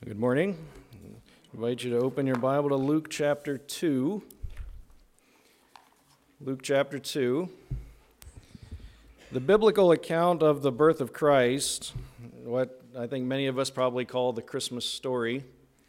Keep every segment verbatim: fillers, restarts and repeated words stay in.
Good morning. I invite you to open your Bible to Luke chapter two. Luke chapter two. The biblical account of the birth of Christ, what I think many of us probably call the Christmas story,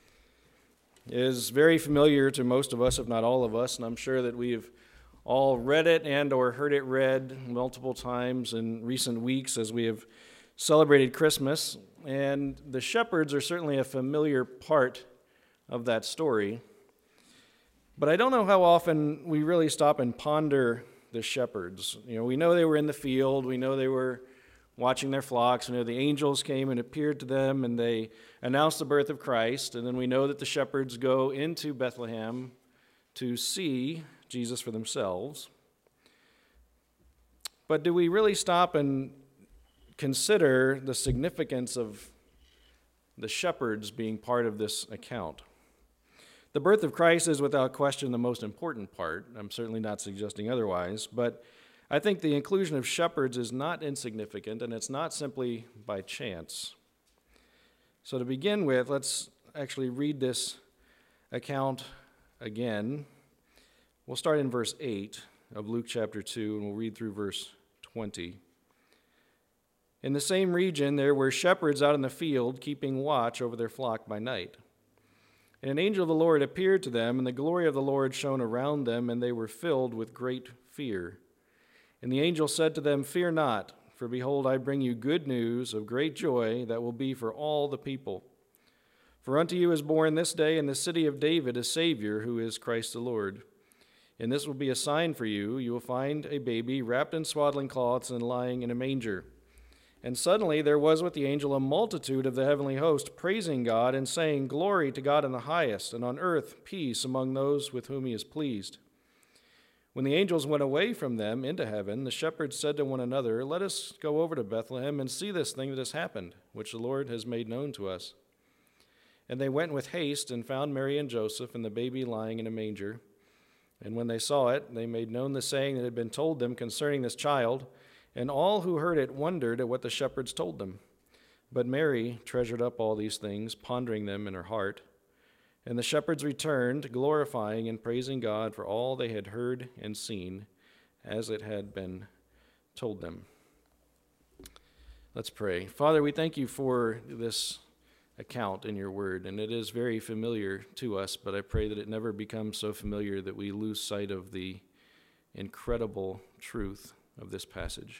is very familiar to most of us, if not all of us, and I'm sure that we've all read it and or heard it read multiple times in recent weeks as we have celebrated Christmas. And the shepherds are certainly a familiar part of that story. But I don't know how often we really stop and ponder the shepherds. You know, we know they were in the field. We know they were watching their flocks. We know the angels came and appeared to them, and they announced the birth of Christ. And then we know that the shepherds go into Bethlehem to see Jesus for themselves. But do we really stop and consider the significance of the shepherds being part of this account? The birth of Christ is without question the most important part. I'm certainly not suggesting otherwise, but I think the inclusion of shepherds is not insignificant, and it's not simply by chance. So to begin with, let's actually read this account again. We'll start in verse eight of Luke chapter two, and we'll read through verse twenty. In the same region, there were shepherds out in the field, keeping watch over their flock by night. And an angel of the Lord appeared to them, and the glory of the Lord shone around them, and they were filled with great fear. And the angel said to them, "Fear not, for behold, I bring you good news of great joy that will be for all the people. For unto you is born this day in the city of David a Savior, who is Christ the Lord. And this will be a sign for you. You will find a baby wrapped in swaddling cloths and lying in a manger." And suddenly there was with the angel a multitude of the heavenly host, praising God and saying, "Glory to God in the highest, and on earth peace among those with whom he is pleased." When the angels went away from them into heaven, the shepherds said to one another, "Let us go over to Bethlehem and see this thing that has happened, which the Lord has made known to us." And they went with haste and found Mary and Joseph and the baby lying in a manger. And when they saw it, they made known the saying that had been told them concerning this child. And all who heard it wondered at what the shepherds told them. But Mary treasured up all these things, pondering them in her heart. And the shepherds returned, glorifying and praising God for all they had heard and seen, as it had been told them. Let's pray. Father, we thank you for this account in your word, and it is very familiar to us, but I pray that it never becomes so familiar that we lose sight of the incredible truth of this passage,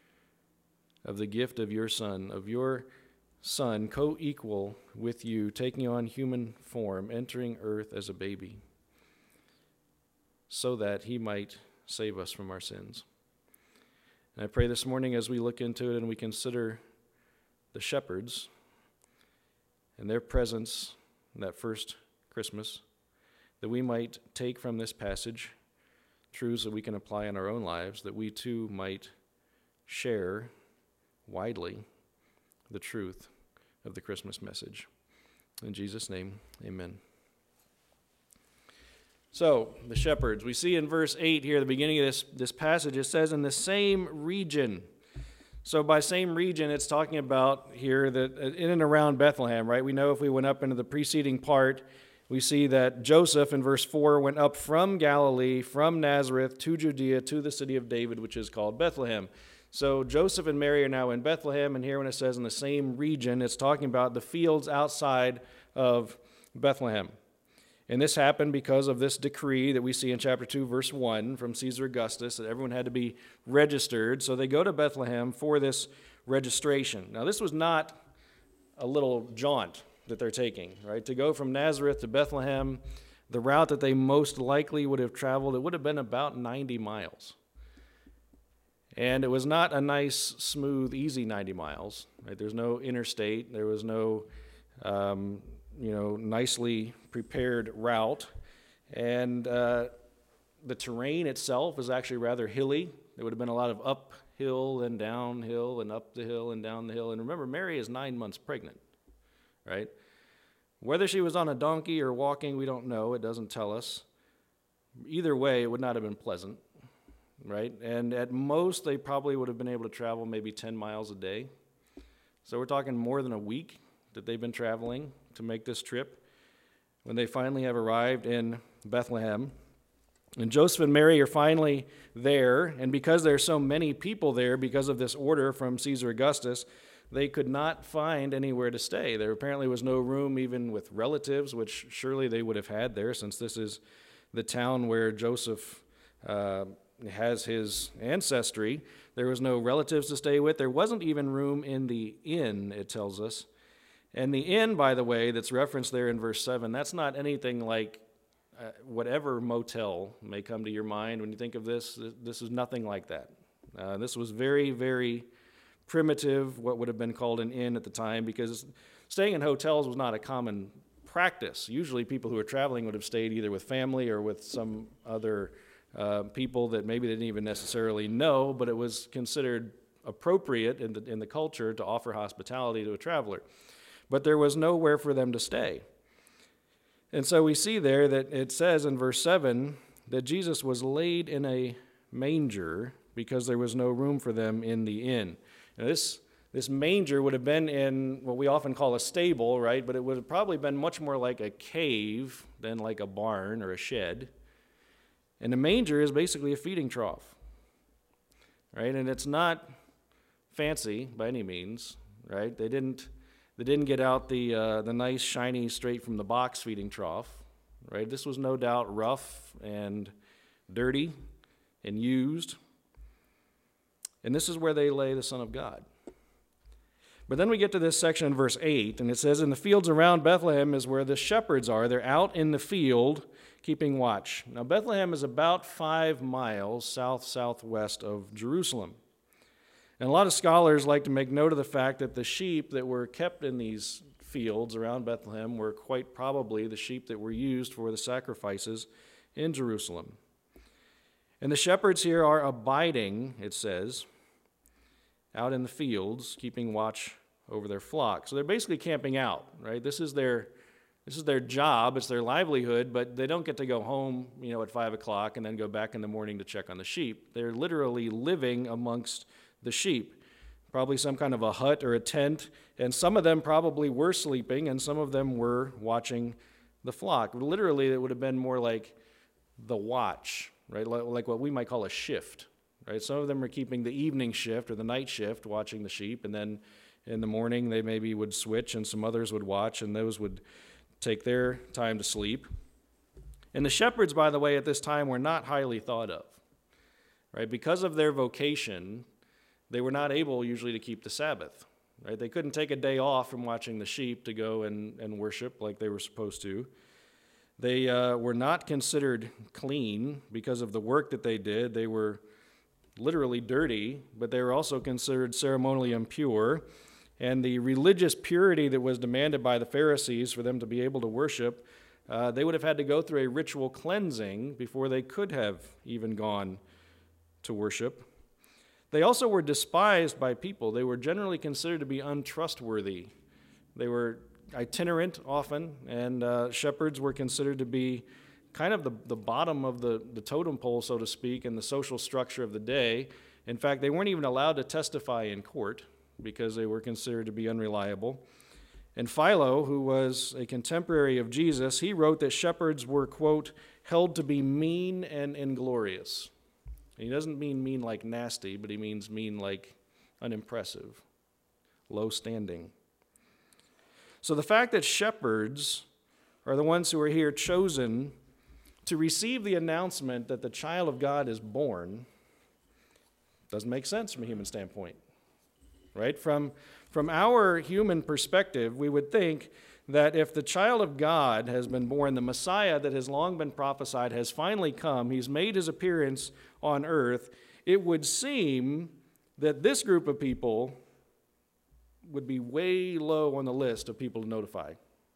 of the gift of your Son, of your Son co-equal with you, taking on human form, entering earth as a baby, so that he might save us from our sins. And I pray this morning as we look into it and we consider the shepherds and their presence in that first Christmas, that we might take from this passage truths that we can apply in our own lives, that we too might share widely the truth of the Christmas message. In Jesus' name, amen. So, the shepherds. We see in verse eight here, the beginning of this, this passage, it says, in the same region. So by same region, it's talking about here that in and around Bethlehem, right? We know if we went up into the preceding part, we see that Joseph in verse four went up from Galilee, from Nazareth to Judea, to the city of David, which is called Bethlehem. So Joseph and Mary are now in Bethlehem, and here when it says in the same region, it's talking about the fields outside of Bethlehem. And this happened because of this decree that we see in chapter two, verse one, from Caesar Augustus, that everyone had to be registered. So they go to Bethlehem for this registration. Now this was not a little jaunt that they're taking, right? To go from Nazareth to Bethlehem, the route that they most likely would have traveled, it would have been about ninety miles. And it was not a nice, smooth, easy ninety miles, right? There's no interstate. There was no, um, you know, nicely prepared route. And uh, the terrain itself is actually rather hilly. There would have been a lot of uphill and downhill and up the hill and down the hill. And remember, Mary is nine months pregnant, right? Whether she was on a donkey or walking, we don't know. It doesn't tell us. Either way, it would not have been pleasant, right? And at most, they probably would have been able to travel maybe ten miles a day. So we're talking more than a week that they've been traveling to make this trip when they finally have arrived in Bethlehem. And Joseph and Mary are finally there, and because there are so many people there, because of this order from Caesar Augustus, they could not find anywhere to stay. There apparently was no room even with relatives, which surely they would have had there, since this is the town where Joseph uh, has his ancestry. There was no relatives to stay with. There wasn't even room in the inn, it tells us. And the inn, by the way, that's referenced there in verse seven, that's not anything like uh, whatever motel may come to your mind when you think of this. This is nothing like that. Uh, this was very, very primitive, what would have been called an inn at the time, because staying in hotels was not a common practice. Usually people who were traveling would have stayed either with family or with some other uh, people that maybe they didn't even necessarily know, but it was considered appropriate in the, in the culture to offer hospitality to a traveler. But there was nowhere for them to stay. And so we see there that it says in verse seven that Jesus was laid in a manger because there was no room for them in the inn. Now this, this manger would have been in what we often call a stable, right? But it would have probably been much more like a cave than like a barn or a shed. And the manger is basically a feeding trough, right? And it's not fancy by any means, right? They didn't they didn't get out the uh, the nice shiny straight from the box feeding trough, right? This was no doubt rough and dirty and used. And this is where they lay the Son of God. But then we get to this section in verse eight, and it says, in the fields around Bethlehem is where the shepherds are. They're out in the field keeping watch. Now, Bethlehem is about five miles south-southwest of Jerusalem. And a lot of scholars like to make note of the fact that the sheep that were kept in these fields around Bethlehem were quite probably the sheep that were used for the sacrifices in Jerusalem. And the shepherds here are abiding, it says, out in the fields, keeping watch over their flock. So they're basically camping out, right? This is their this is their job, it's their livelihood, but they don't get to go home, you know, at five o'clock and then go back in the morning to check on the sheep. They're literally living amongst the sheep. Probably some kind of a hut or a tent, and some of them probably were sleeping, and some of them were watching the flock. Literally, it would have been more like the watch, right? Like what we might call a shift, right? Some of them are keeping the evening shift or the night shift, watching the sheep, and then in the morning they maybe would switch, and some others would watch, and those would take their time to sleep. And the shepherds, by the way, at this time were not highly thought of, right? Because of their vocation, they were not able usually to keep the Sabbath, right? They couldn't take a day off from watching the sheep to go and, and worship like they were supposed to. They uh, were not considered clean because of the work that they did. They were literally dirty, but they were also considered ceremonially impure. And the religious purity that was demanded by the Pharisees for them to be able to worship, uh, they would have had to go through a ritual cleansing before they could have even gone to worship. They also were despised by people. They were generally considered to be untrustworthy. They were itinerant often, and uh, shepherds were considered to be kind of the, the bottom of the, the totem pole, so to speak, in the social structure of the day. In fact, they weren't even allowed to testify in court because they were considered to be unreliable. And Philo, who was a contemporary of Jesus, he wrote that shepherds were, quote, held to be mean and inglorious. And he doesn't mean mean like nasty, but he means mean like unimpressive, low standing. So the fact that shepherds are the ones who are here chosen to receive the announcement that the child of God is born doesn't make sense from a human standpoint, right? From, from our human perspective, we would think that if the child of God has been born, the Messiah that has long been prophesied has finally come, he's made his appearance on earth, it would seem that this group of people would be way low on the list of people to notify.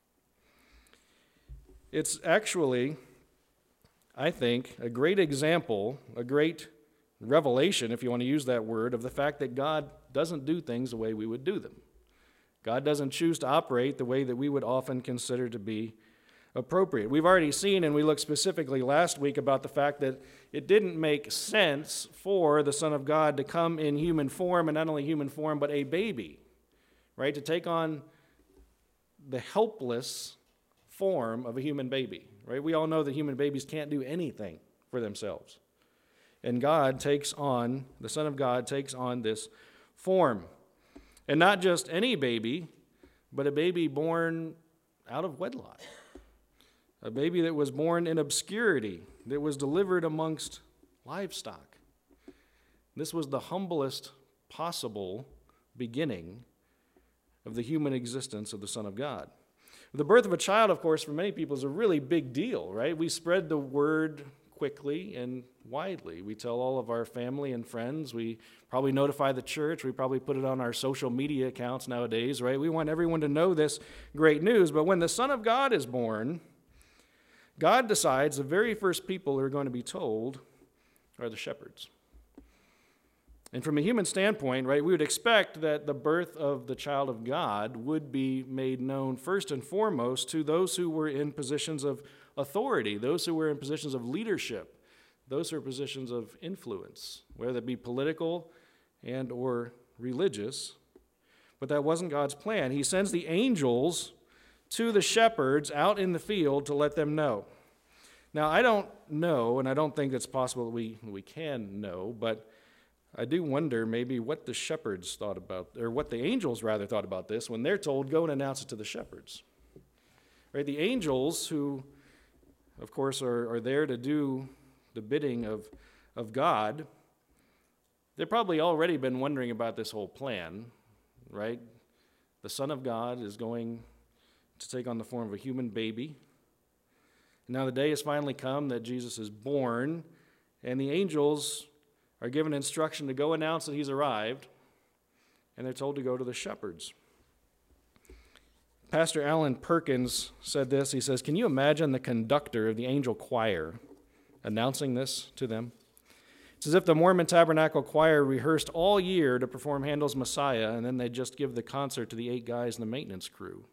It's actually, I think, a great example, a great revelation, if you want to use that word, of the fact that God doesn't do things the way we would do them. God doesn't choose to operate the way that we would often consider to be appropriate. We've already seen, and we looked specifically last week about the fact that it didn't make sense for the Son of God to come in human form, and not only human form, but a baby, right? To take on the helpless form of a human baby, right? We all know that human babies can't do anything for themselves. And God takes on, the Son of God takes on this form. And not just any baby, but a baby born out of wedlock. A baby that was born in obscurity, that was delivered amongst livestock. This was the humblest possible beginning of the human existence of the Son of God. The birth of a child, of course, for many people is a really big deal, right? We spread the word quickly and widely. We tell all of our family and friends. We probably notify the church. We probably put it on our social media accounts nowadays, right? We want everyone to know this great news. But when the Son of God is born, God decides the very first people who are going to be told are the shepherds. And from a human standpoint, right, we would expect that the birth of the child of God would be made known first and foremost to those who were in positions of authority, those who were in positions of leadership, those who are in positions of influence, whether it be political and or religious. But that wasn't God's plan. He sends the angels to the shepherds out in the field to let them know. Now, I don't know, and I don't think it's possible that we, we can know, but I do wonder maybe what the shepherds thought about, or what the angels rather thought about this when they're told, go and announce it to the shepherds. Right? The angels, who, of course, are, are there to do the bidding of, of God, they've probably already been wondering about this whole plan, right? The Son of God is going to take on the form of a human baby. Now the day has finally come that Jesus is born, and the angels are given instruction to go announce that he's arrived, and they're told to go to the shepherds. Pastor Alan Perkins said this. He says, can you imagine the conductor of the angel choir announcing this to them? It's as if the Mormon Tabernacle Choir rehearsed all year to perform Handel's Messiah, and then they just give the concert to the eight guys in the maintenance crew.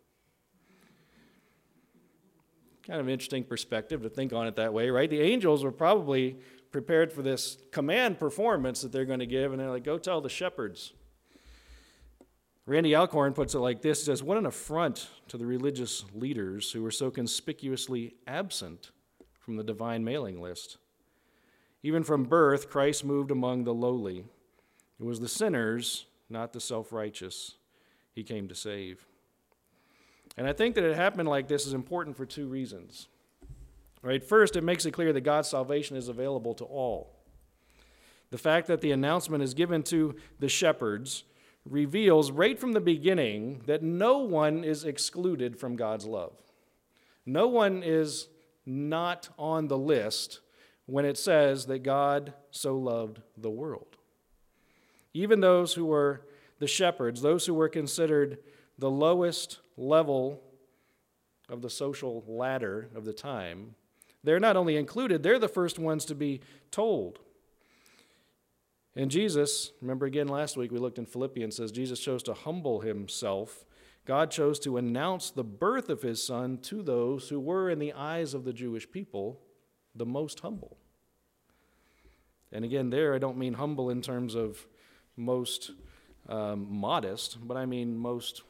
Kind of an interesting perspective to think on it that way, right? The angels were probably prepared for this command performance that they're going to give, and they're like, go tell the shepherds. Randy Alcorn puts it like this. He says, what an affront to the religious leaders who were so conspicuously absent from the divine mailing list. Even from birth, Christ moved among the lowly. It was the sinners, not the self-righteous, he came to save. And I think that it happened like this is important for two reasons. Right? First, it makes it clear that God's salvation is available to all. The fact that the announcement is given to the shepherds reveals right from the beginning that no one is excluded from God's love. No one is not on the list when it says that God so loved the world. Even those who were the shepherds, those who were considered the lowest level of the social ladder of the time, they're not only included, they're the first ones to be told. And Jesus, remember again last week we looked in Philippians, says Jesus chose to humble himself. God chose to announce the birth of his son to those who were, in the eyes of the Jewish people, the most humble. And again, there I don't mean humble in terms of most um, modest, but I mean most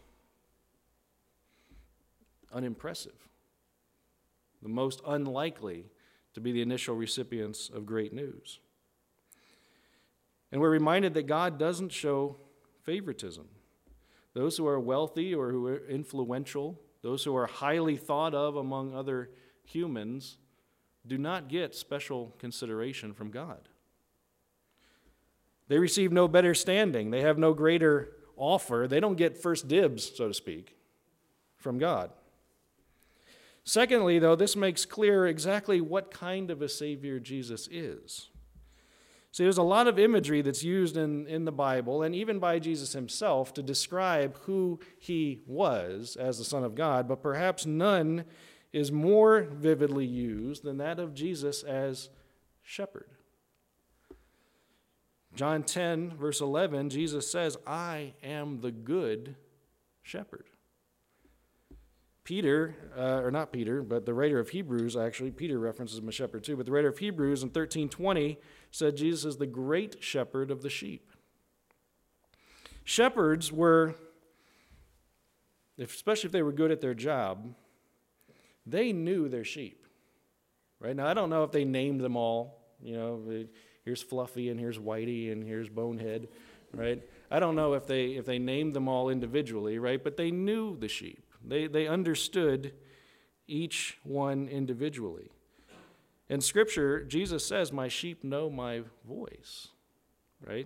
unimpressive. The most unlikely to be the initial recipients of great news. And we're reminded that God doesn't show favoritism. Those who are wealthy or who are influential, those who are highly thought of among other humans, do not get special consideration from God. They receive no better standing. They have no greater offer. They don't get first dibs, so to speak, from God. Secondly, though, this makes clear exactly what kind of a Savior Jesus is. See, there's a lot of imagery that's used in, in the Bible, and even by Jesus himself, to describe who he was as the Son of God, but perhaps none is more vividly used than that of Jesus as shepherd. John ten, verse eleven, Jesus says, I am the good shepherd. Peter, uh, or not Peter, but the writer of Hebrews, actually, Peter references him as shepherd too, but the writer of Hebrews in thirteen twenty said Jesus is the great shepherd of the sheep. Shepherds were if, especially if they were good at their job, they knew their sheep. Right? Now, I don't know if they named them all. You know, here's Fluffy and here's Whitey and here's Bonehead, right? I don't know if they if they named them all individually, right? But they knew the sheep. They they understood each one individually. In Scripture, Jesus says, "My sheep know my voice," right?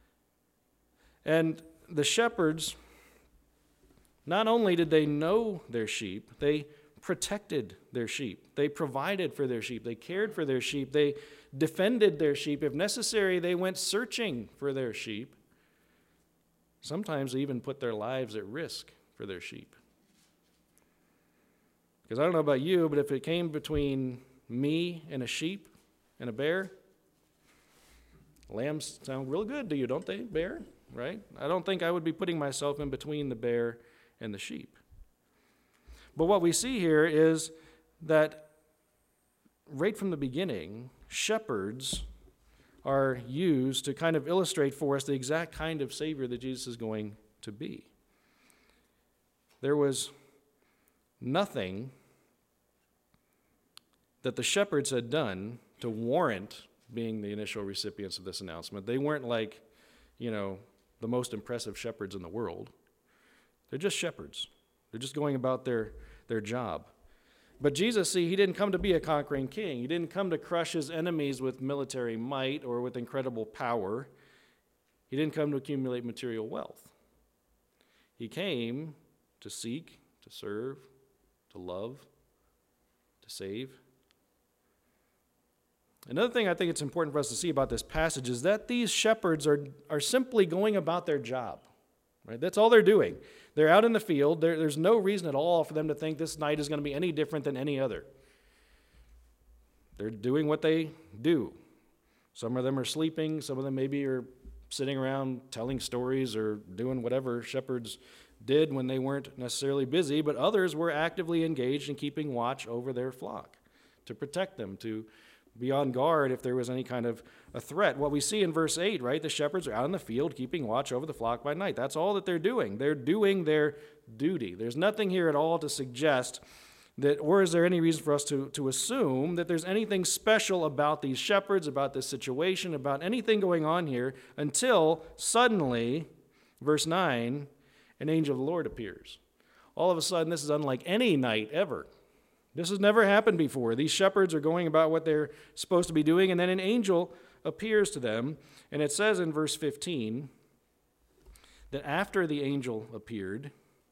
And the shepherds, not only did they know their sheep, they protected their sheep. They provided for their sheep. They cared for their sheep. They defended their sheep. If necessary, they went searching for their sheep. Sometimes they even put their lives at risk for their sheep. Because I don't know about you, but if it came between me and a sheep and a bear, lambs sound real good to you, don't they, bear? Right? I don't think I would be putting myself in between the bear and the sheep. But what we see here is that right from the beginning, shepherds are used to kind of illustrate for us the exact kind of Savior that Jesus is going to be. There was nothing that the shepherds had done to warrant being the initial recipients of this announcement. They weren't like, you know, the most impressive shepherds in the world. They're just shepherds. They're just going about their, their job. But Jesus, see, he didn't come to be a conquering king. He didn't come to crush his enemies with military might or with incredible power. He didn't come to accumulate material wealth. He came to seek, to serve, to love, to save. Another thing I think it's important for us to see about this passage is that these shepherds are, are simply going about their job. Right? That's all they're doing. They're out in the field. There, there's no reason at all for them to think this night is going to be any different than any other. They're doing what they do. Some of them are sleeping. Some of them maybe are sitting around telling stories or doing whatever shepherds did when they weren't necessarily busy, but others were actively engaged in keeping watch over their flock to protect them, to be on guard if there was any kind of a threat. What we see in verse eight, right? The shepherds are out in the field keeping watch over the flock by night. That's all that they're doing. They're doing their duty. There's nothing here at all to suggest that, or is there any reason for us to, to assume that there's anything special about these shepherds, about this situation, about anything going on here until suddenly, verse nine, an angel of the Lord appears. All of a sudden, this is unlike any night ever. This has never happened before. These shepherds are going about what they're supposed to be doing, and then an angel appears to them. And it says in verse fifteen that after the angel appeared,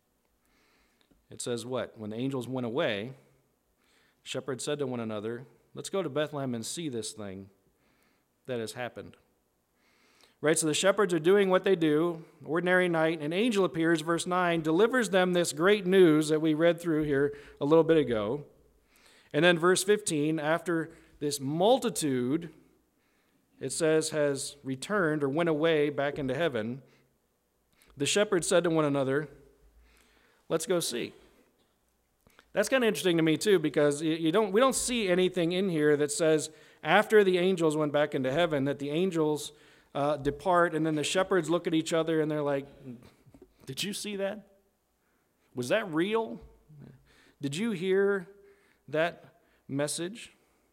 it says what? When the angels went away, shepherds said to one another, "Let's go to Bethlehem and see this thing that has happened." Right, so the shepherds are doing what they do, ordinary night. An angel appears, verse nine, delivers them this great news that we read through here a little bit ago. And then verse fifteen, after this multitude, it says, has returned or went away back into heaven, the shepherds said to one another, "Let's go see." That's kind of interesting to me too, because you don't we don't see anything in here that says after the angels went back into heaven that the angels uh, depart and then the shepherds look at each other and they're like, "Did you see that? Was that real? Did you hear that message?"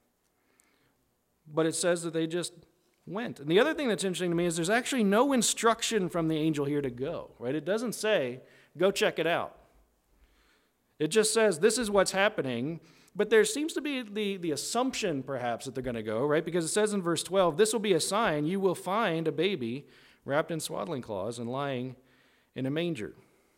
But it says that they just went. And the other thing that's interesting to me is there's actually no instruction from the angel here to go, right? It doesn't say, "Go check it out." It just says, this is what's happening. But there seems to be the, the assumption, perhaps, that they're going to go, right? Because it says in verse twelve, "This will be a sign. You will find a baby wrapped in swaddling cloths and lying in a manger."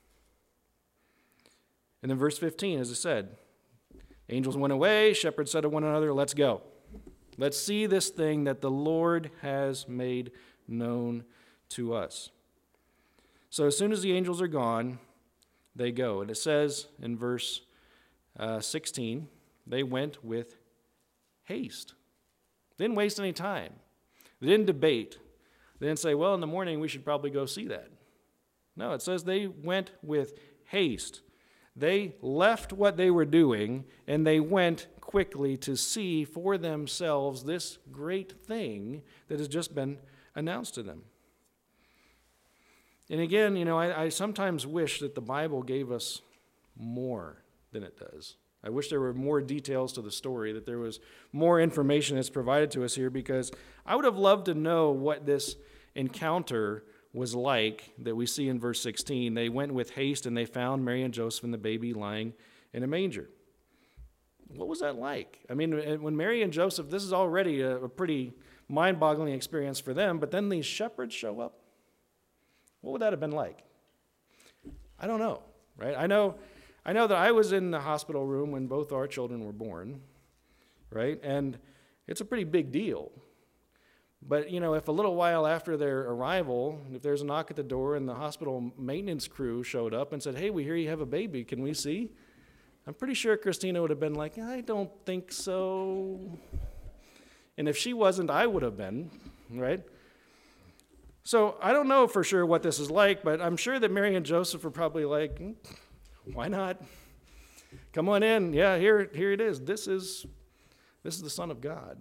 And then verse fifteen, as I said, angels went away. Shepherds said to one another, "Let's go. Let's see this thing that the Lord has made known to us." So as soon as the angels are gone, they go. And it says in verse uh, sixteen, they went with haste. They didn't waste any time. They didn't debate. They didn't say, "Well, in the morning we should probably go see that." No, it says they went with haste. They left what they were doing and they went quickly to see for themselves this great thing that has just been announced to them. And again, you know, I, I sometimes wish that the Bible gave us more than it does. I wish there were more details to the story, that there was more information that's provided to us here, because I would have loved to know what this encounter was like that we see in verse sixteen. They went with haste and they found Mary and Joseph and the baby lying in a manger. What was that like? I mean, when Mary and Joseph, this is already a, a pretty mind-boggling experience for them, but then these shepherds show up. What would that have been like? I don't know, right? I know I know that I was in the hospital room when both our children were born, right? And it's a pretty big deal. But, you know, if a little while after their arrival, if there's a knock at the door and the hospital maintenance crew showed up and said, hey, we hear you have a baby, can we see? I'm pretty sure Christina would have been like, I don't think so. And if she wasn't, I would have been, right? So I don't know for sure what this is like, but I'm sure that Mary and Joseph were probably like, mm, why not? Come on in. Yeah, here, here it is. This is, this is the Son of God.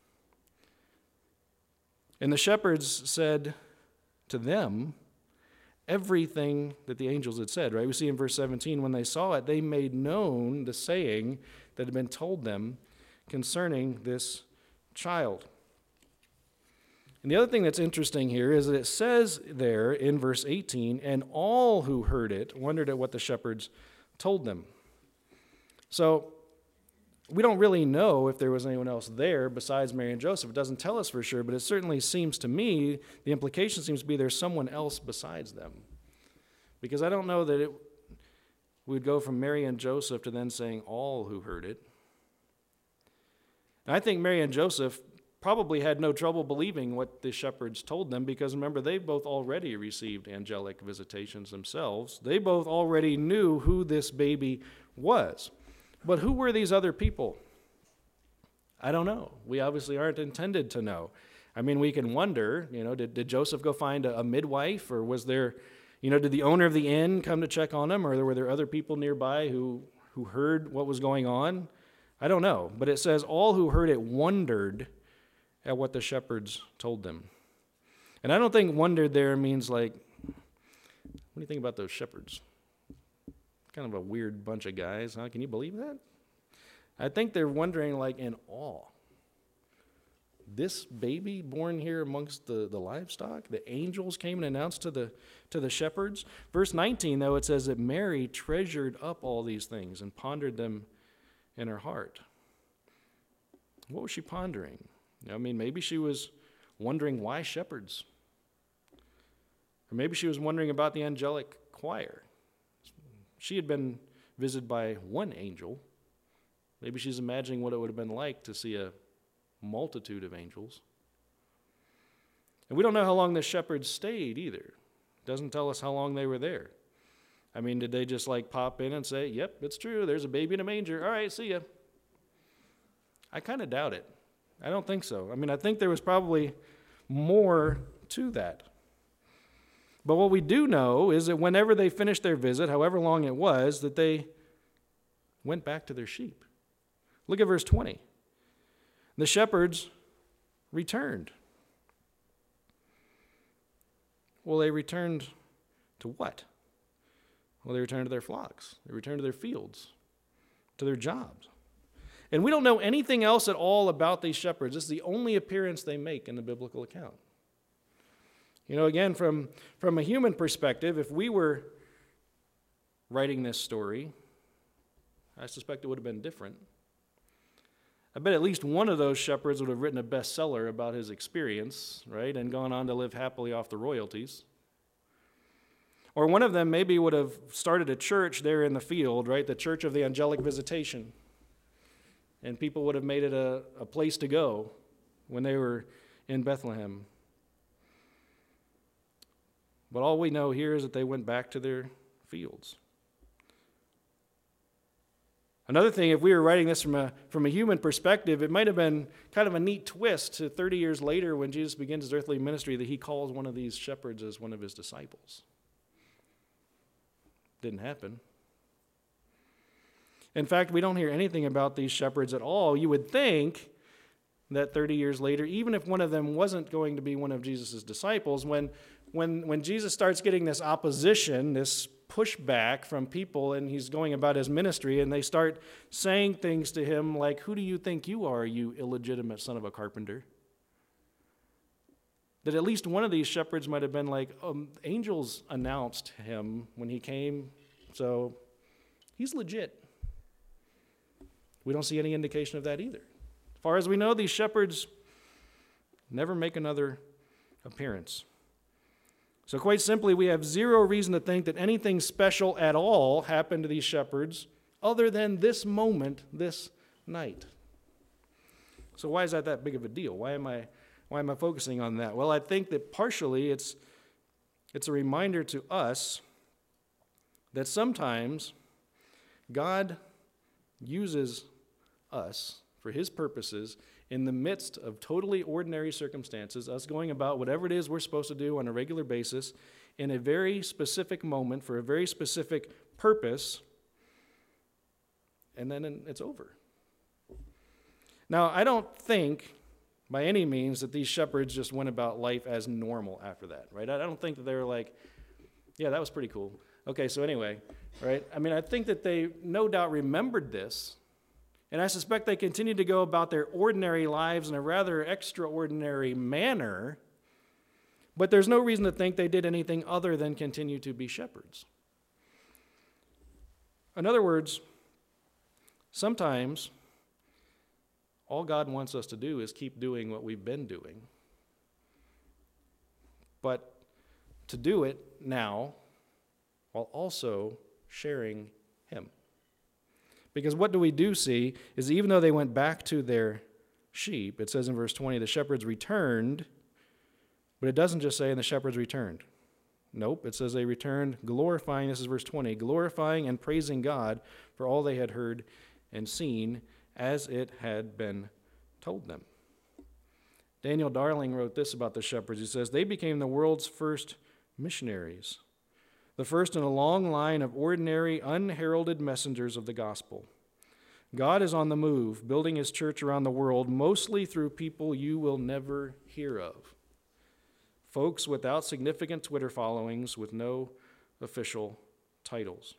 And the shepherds said to them everything that the angels had said, right? We see in verse seventeen, when they saw it, they made known the saying that had been told them concerning this child. And the other thing that's interesting here is that it says there in verse eighteen, and all who heard it wondered at what the shepherds told them. So we don't really know if there was anyone else there besides Mary and Joseph. It doesn't tell us for sure, but it certainly seems to me, the implication seems to be there's someone else besides them. Because I don't know that it would go from Mary and Joseph to then saying all who heard it. And I think Mary and Joseph probably had no trouble believing what the shepherds told them, because remember, they both already received angelic visitations themselves. They both already knew who this baby was. But who were these other people? I don't know. We obviously aren't intended to know. I mean, we can wonder, you know, did, did Joseph go find a, a midwife, or was there, you know, did the owner of the inn come to check on him, or were there other people nearby who, who heard what was going on? I don't know. But it says all who heard it wondered at what the shepherds told them. And I don't think wondered there means like, what do you think about those shepherds? Kind of a weird bunch of guys, huh? Can you believe that? I think they're wondering like in awe. This baby born here amongst the, the livestock, the angels came and announced to the to the shepherds. Verse nineteen, though, it says that Mary treasured up all these things and pondered them in her heart. What was she pondering? I mean, maybe she was wondering why shepherds. Or maybe she was wondering about the angelic choir. She had been visited by one angel. Maybe she's imagining what it would have been like to see a multitude of angels. And we don't know how long the shepherds stayed either. It doesn't tell us how long they were there. I mean, did they just like pop in and say, yep, it's true, there's a baby in a manger. All right, see ya. I kind of doubt it. I don't think so. I mean, I think there was probably more to that. But what we do know is that whenever they finished their visit, however long it was, that they went back to their sheep. Look at verse twenty. The shepherds returned. Well, they returned to what? Well, they returned to their flocks. They returned to their fields, to their jobs. And we don't know anything else at all about these shepherds. This is the only appearance they make in the biblical account. You know, again, from, from a human perspective, if we were writing this story, I suspect it would have been different. I bet at least one of those shepherds would have written a bestseller about his experience, right, and gone on to live happily off the royalties. Or one of them maybe would have started a church there in the field, right, the Church of the Angelic Visitation. And people would have made it a, a place to go when they were in Bethlehem. But all we know here is that they went back to their fields. Another thing, if we were writing this from a, from a human perspective, it might have been kind of a neat twist to thirty years later when Jesus begins his earthly ministry that he calls one of these shepherds as one of his disciples. Didn't happen. In fact, we don't hear anything about these shepherds at all. You would think that thirty years later, even if one of them wasn't going to be one of Jesus' disciples, when, when, when Jesus starts getting this opposition, this pushback from people, and he's going about his ministry, and they start saying things to him like, "Who do you think you are, you illegitimate son of a carpenter?" That at least one of these shepherds might have been like, um, angels announced him when he came, so he's legit. We don't see any indication of that either. As far as we know, these shepherds never make another appearance. So quite simply, we have zero reason to think that anything special at all happened to these shepherds other than this moment, this night. So why is that that big of a deal? Why am I why am I focusing on that? Well, I think that partially it's it's a reminder to us that sometimes God uses us for his purposes in the midst of totally ordinary circumstances, us going about whatever it is we're supposed to do on a regular basis in a very specific moment for a very specific purpose, and then it's over. Now, I don't think by any means that these shepherds just went about life as normal after that, right? I don't think that they were like, yeah, that was pretty cool. Okay, so anyway, right? I mean, I think that they no doubt remembered this, and I suspect they continued to go about their ordinary lives in a rather extraordinary manner, but there's no reason to think they did anything other than continue to be shepherds. In other words, sometimes all God wants us to do is keep doing what we've been doing, but to do it now while also sharing him. Because what do we do see is even though they went back to their sheep, it says in verse twenty, the shepherds returned, but it doesn't just say, and the shepherds returned. Nope, it says they returned glorifying, this is verse twenty, glorifying and praising God for all they had heard and seen as it had been told them. Daniel Darling wrote this about the shepherds. He says, they became the world's first missionaries, the first in a long line of ordinary, unheralded messengers of the gospel. God is on the move, building his church around the world, mostly through people you will never hear of. Folks without significant Twitter followings, with no official titles.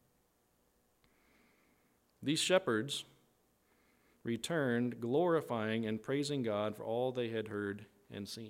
These shepherds returned glorifying and praising God for all they had heard and seen.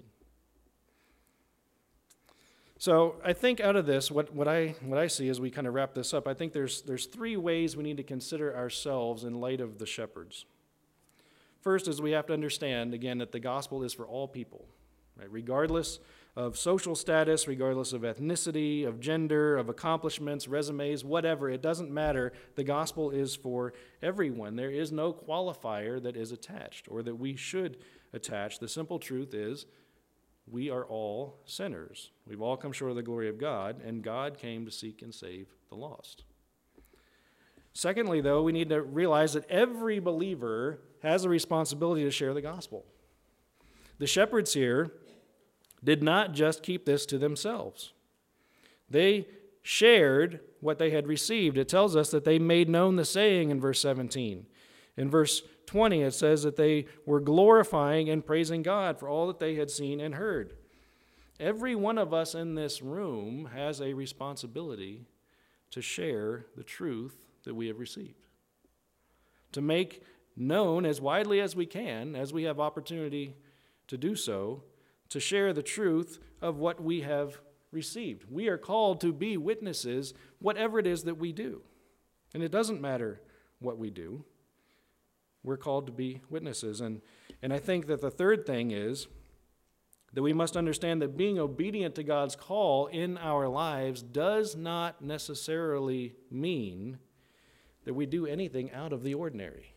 So I think out of this, what, what I what I see as we kind of wrap this up, I think there's there's three ways we need to consider ourselves in light of the shepherds. First is we have to understand, again, that the gospel is for all people, right? Regardless of social status, regardless of ethnicity, of gender, of accomplishments, resumes, whatever, it doesn't matter. The gospel is for everyone. There is no qualifier that is attached or that we should attach. The simple truth is we are all sinners. We've all come short of the glory of God, and God came to seek and save the lost. Secondly, though, we need to realize that every believer has a responsibility to share the gospel. The shepherds here did not just keep this to themselves. They shared what they had received. It tells us that they made known the saying in verse seventeen. In verse twenty, it says that they were glorifying and praising God for all that they had seen and heard. Every one of us in this room has a responsibility to share the truth that we have received, to make known as widely as we can, as we have opportunity to do so, to share the truth of what we have received. We are called to be witnesses, whatever it is that we do. And it doesn't matter what we do. We're called to be witnesses. And, and I think that the third thing is that we must understand that being obedient to God's call in our lives does not necessarily mean that we do anything out of the ordinary.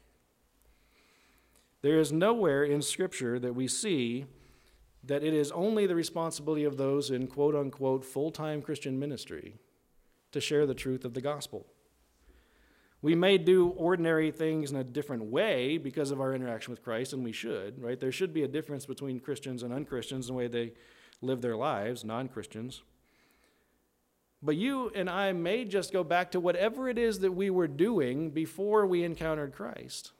There is nowhere in Scripture that we see that it is only the responsibility of those in quote-unquote full-time Christian ministry to share the truth of the gospel. We may do ordinary things in a different way because of our interaction with Christ, and we should, right? There should be a difference between Christians and un-Christians in the way they live their lives, non-Christians. But you and I may just go back to whatever it is that we were doing before we encountered Christ.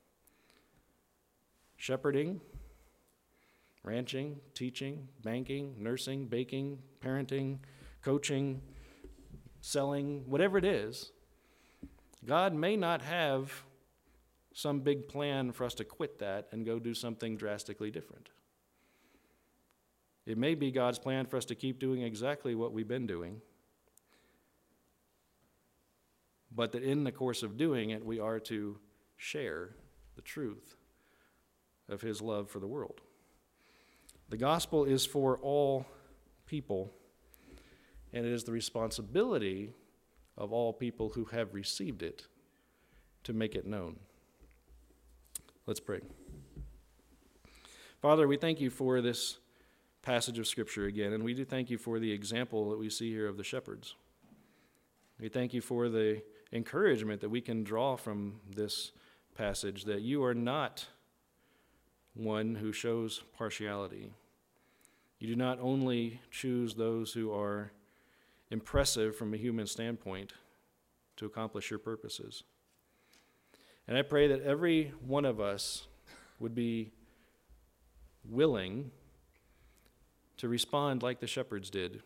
Shepherding, ranching, teaching, banking, nursing, baking, parenting, coaching, selling, whatever it is, God may not have some big plan for us to quit that and go do something drastically different. It may be God's plan for us to keep doing exactly what we've been doing, but that in the course of doing it, we are to share the truth of his love for the world. The gospel is for all people, and it is the responsibility of all people who have received it to make it known. Let's pray. Father, we thank you for this passage of Scripture again, and we do thank you for the example that we see here of the shepherds. We thank you for the encouragement that we can draw from this passage, that you are not one who shows partiality. You do not only choose those who are impressive from a human standpoint to accomplish your purposes. And I pray that every one of us would be willing to respond like the shepherds did,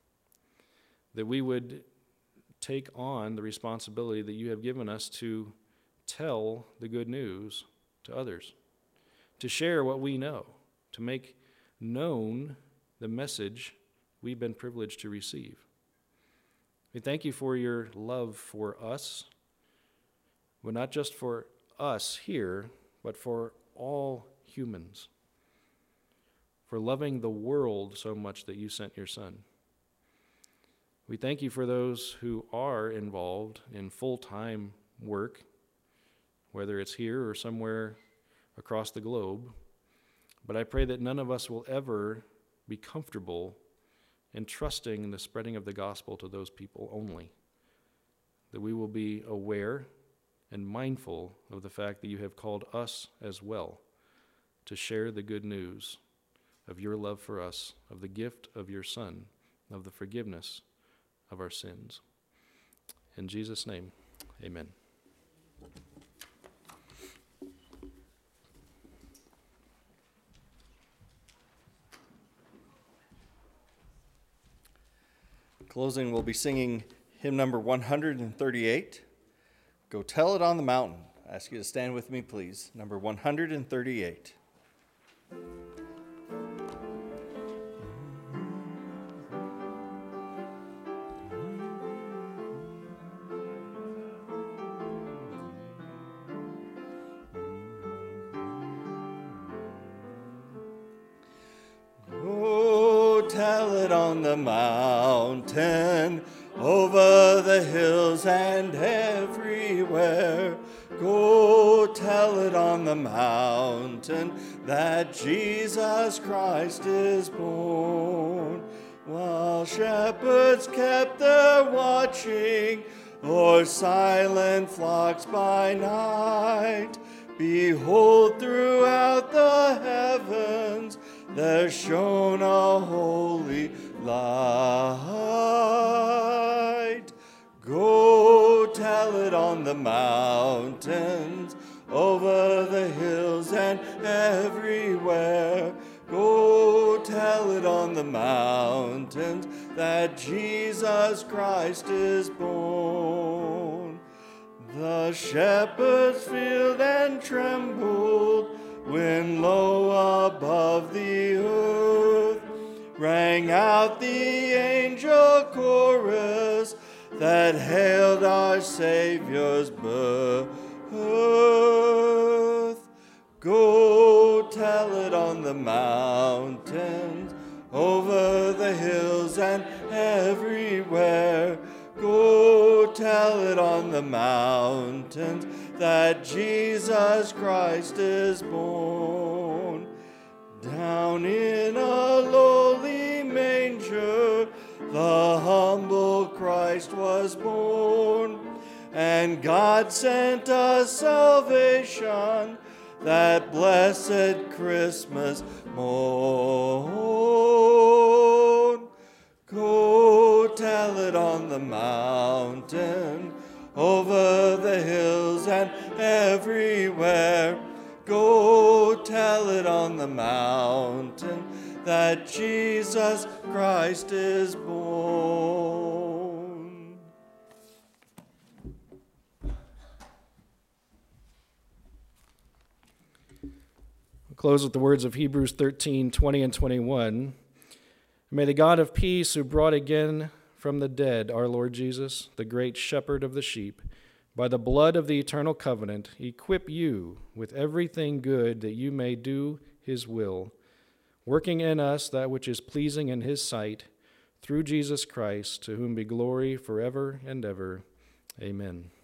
that we would take on the responsibility that you have given us to tell the good news to others, to share what we know, to make known the message we've been privileged to receive. We thank you for your love for us, but not just for us here, but for all humans, for loving the world so much that you sent your Son. We thank you for those who are involved in full-time work, whether it's here or somewhere across the globe. But I pray that none of us will ever be comfortable in trusting in the spreading of the gospel to those people only, that we will be aware and mindful of the fact that you have called us as well to share the good news of your love for us, of the gift of your Son, of the forgiveness of our sins. In Jesus' name, amen. Closing, we'll be singing hymn number one hundred thirty-eight, Go Tell It on the Mountain. I ask you to stand with me, please. Number one hundred thirty-eight. On the mountain, over the hills and everywhere, go tell it on the mountain that Jesus Christ is born. While shepherds kept their watching o'er silent flocks by night, behold, throughout the heavens there shone a holy light. Go tell it on the mountains, over the hills and everywhere. Go tell it on the mountains that Jesus Christ is born. The shepherds feared and trembled when low above the earth rang out the angel chorus that hailed our Savior's birth. Go tell it on the mountains, over the hills and everywhere. Go tell it on the mountains that Jesus Christ is born. Down in a lowly manger, the humble Christ was born, and God sent us salvation that blessed Christmas morn. Go tell it on the mountain, over the hills and everywhere. Go tell it on the mountain that Jesus Christ is born. We'll close with the words of Hebrews thirteen, twenty and twenty-one. May the God of peace, who brought again from the dead our Lord Jesus, the great shepherd of the sheep, by the blood of the eternal covenant, equip you with everything good that you may do his will, working in us that which is pleasing in his sight, through Jesus Christ, to whom be glory forever and ever. Amen.